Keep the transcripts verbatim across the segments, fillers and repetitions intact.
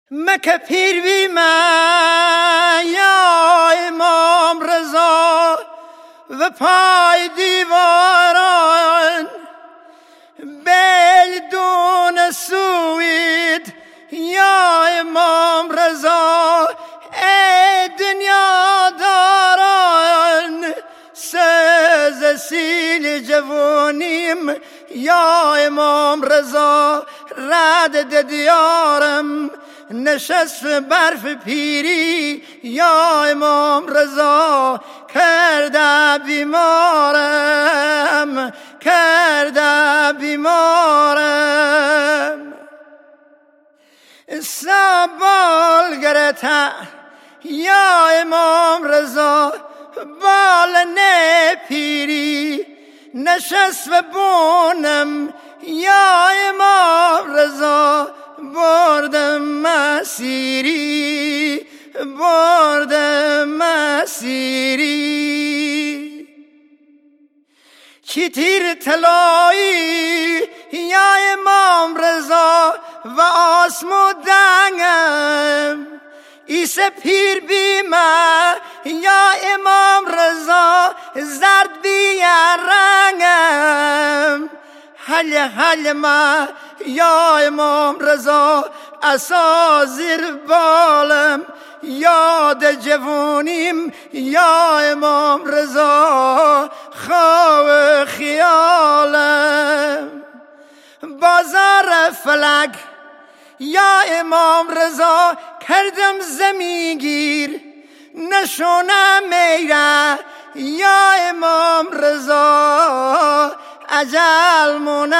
مکه پیر بی من یا امام رضا و پای دیواران بلدون سوید یا امام رضا. ای دنیا داران سز سیل جوانیم یا امام رضا. رد دیارم نشست برف پیری یا امام رضا. کرده بیمارم کرده بیمارم. سبال گرته یا امام رضا بال نه پیری نشست و بونم یا امام رضا. بردم مسیری بردم مسیری. چی تیر طلایی یا امام رضا و آسمو دنگم. ایسه پیر بیمه یا امام رضا زرد بیا رنگم. حل حل ما یا امام رضا اسا زیر بالم. یاد جوانیم یا امام رضا خواب خیالم. بازار فلک یا امام رضا کردم زمینگیر نشونم میره یا امام رضا. اجل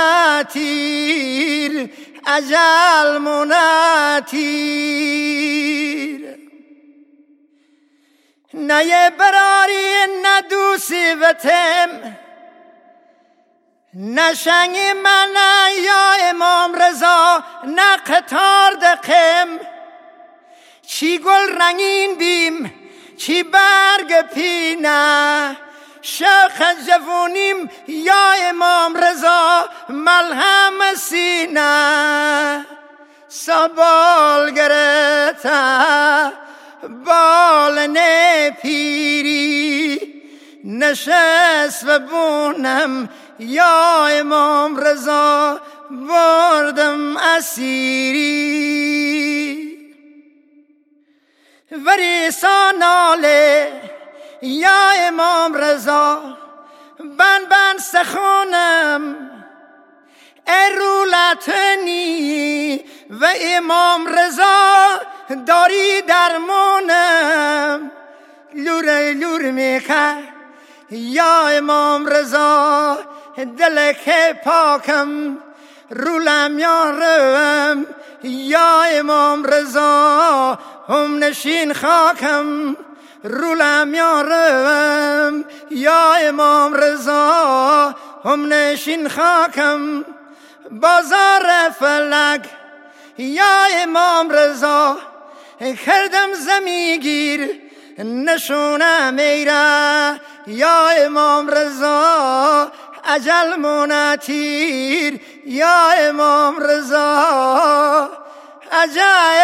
مناتیر اجل مناتیر. نه براری نه دوسی وتم نه شنگ من یا امام رضا نه قطار دقم. چی گل رنگین بیم چی برگ پینه شاخ جوانیم یا امام رضا ملهم سینه. سبال گرته بال نه پیری نشست و بونم یا امام رضا بردم اسیری. وریسا ناله یا امام رضا بن بن سخونم. ارولتنی و امام رضا داری درمونم. لور لور میخه یا امام رضا دل که پاکم رولم یا روم یا امام رضا. هم نشین خاکم رولم یا روم یا امام رضا. هم نشین خاکم بازار فلک یا امام رضا. کردم زمینگیر نشونم میره یا امام رضا. اجل مناتیر یا امام رضا. اجل